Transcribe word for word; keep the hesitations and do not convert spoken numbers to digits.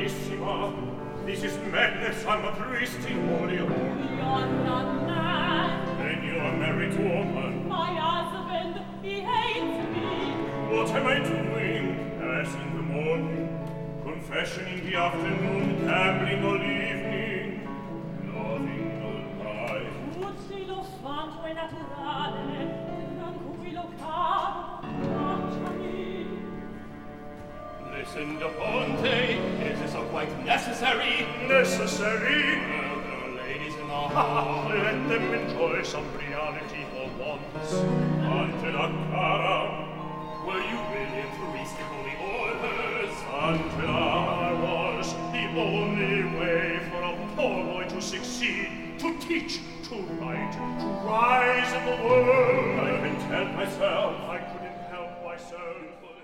Serenissima, this is madness. I'm a priest in holy order. You're not mad. Then you're a married woman. My husband, he hates me. What am I doing? As in the morning, confession in the afternoon, gambling all evening, loving all night. Tutti lo fanno è naturale, tranquillo caro, lasciami. Listen, De Ponte, is this all quite necessary? Necessary? Well, there are ladies in our hall. Let them enjoy some reality for once. Angela Cara, were you really a priest in holy orders? Angela, I was the only way for a poor boy to succeed, to teach, to write, to rise in the world. I couldn't help myself. I couldn't help myself.